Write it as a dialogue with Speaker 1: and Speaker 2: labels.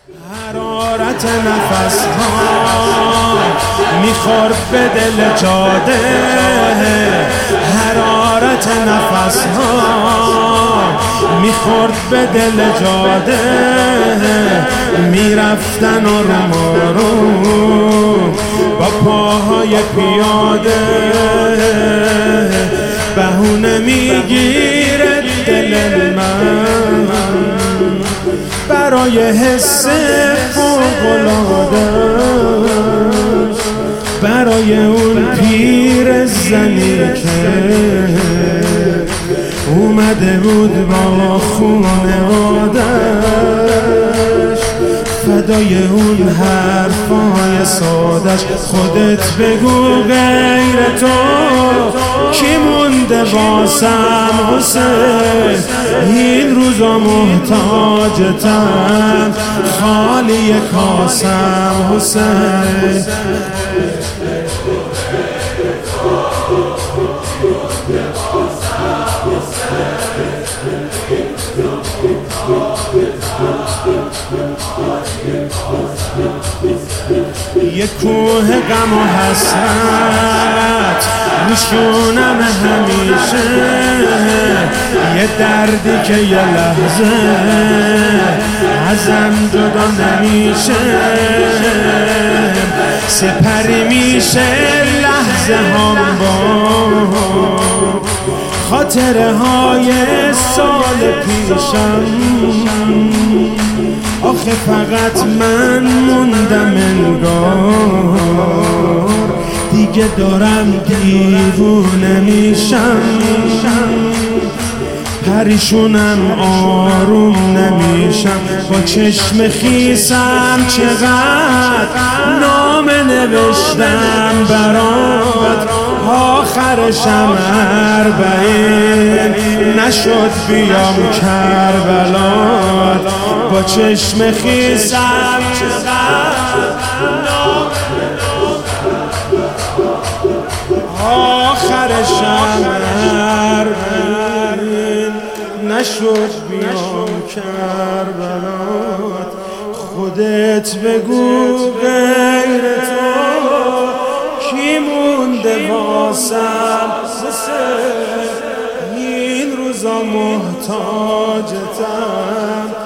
Speaker 1: حرارت نفس ها میخورد به دل جاده، حرارت نفس ها میخورد به دل جاده، میرفتن و رو با پاهای پیاده، بهونه میگیره دل من برای حس فوق‌العاده، برای اون پیر زنی که اومده بود با خانوادش، فدای اون حرفای سادش. خودت بگو غیر تو کی مونده واسم حسین، این روزا محتاجتم خالی کاسم حسین. یه کوه غم و حسرت میشونم همیشه، یه دردی که یه لحظه ازم جدا نمیشه، سپری میشه لحظه هم با خاطره های سال پیشم. آخه فقط من موندم انگار، دیگه دارم دیوونه میشم، پریشونم آروم نمیشم، با چشم خیسم چقدر نامه نوشتم برات، آخرشم اربعین نشد بیام کربلات، با چشم خیسم چقدر آخرشم اربعین نشد بیام کربلات. خودت بگو غیر تو کی مونده واسم حسین، این روزا محتاجتم